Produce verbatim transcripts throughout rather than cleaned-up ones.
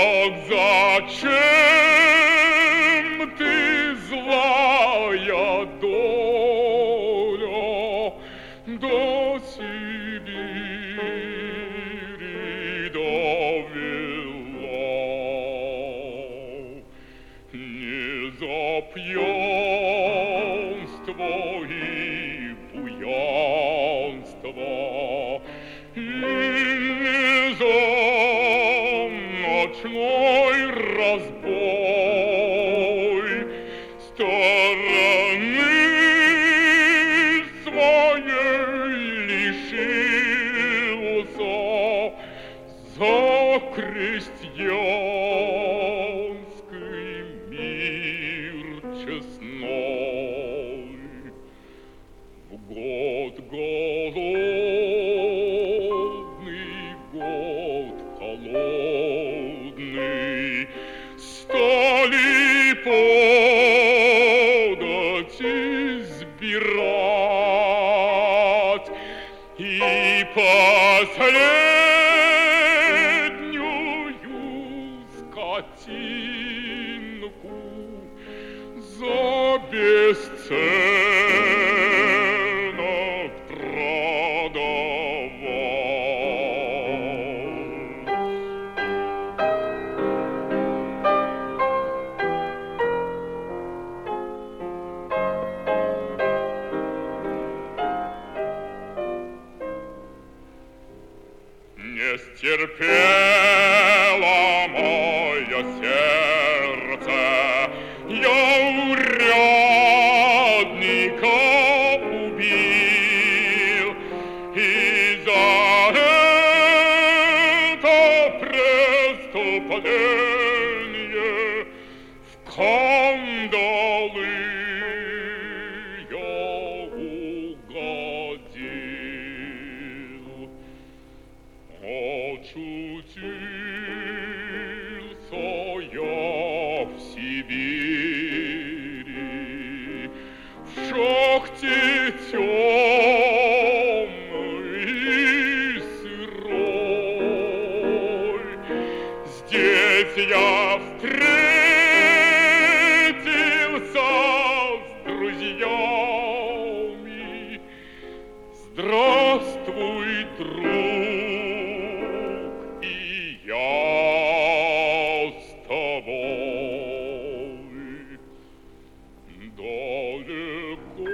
Ах, зачем ты, злая доля, до Сибири довела? Не за пьянство и буянство, и не за ночной разбой стороны своей лишился за крестьянский мир честной. В год голодный, год холодный стали подати избирать, и последнюю скотинку за бесценок не стерпело мое сердце, я урядника убил, и за это преступление в кандалы я угодил. Очутился я в Сибири, в шахте темной и сырой. Здесь я встретился с друзьями. Здравствуй, друг, и я с тобой. Далеко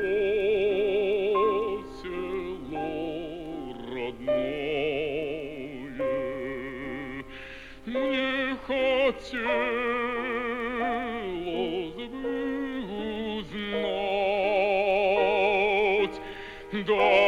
село родное, мне хотелось бы узнать, да